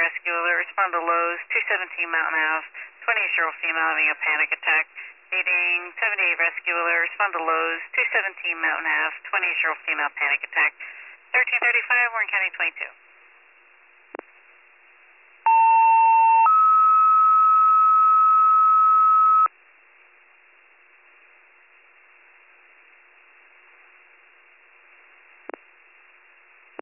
rescue alert. Respond to Lowe's, 217 Mountain Ave, 28-year-old female having a panic attack. Needing 78 rescue alert. Respond to Lowe's, 217 Mountain Ave, 28-year-old female panic attack. 1335, Warren County 22.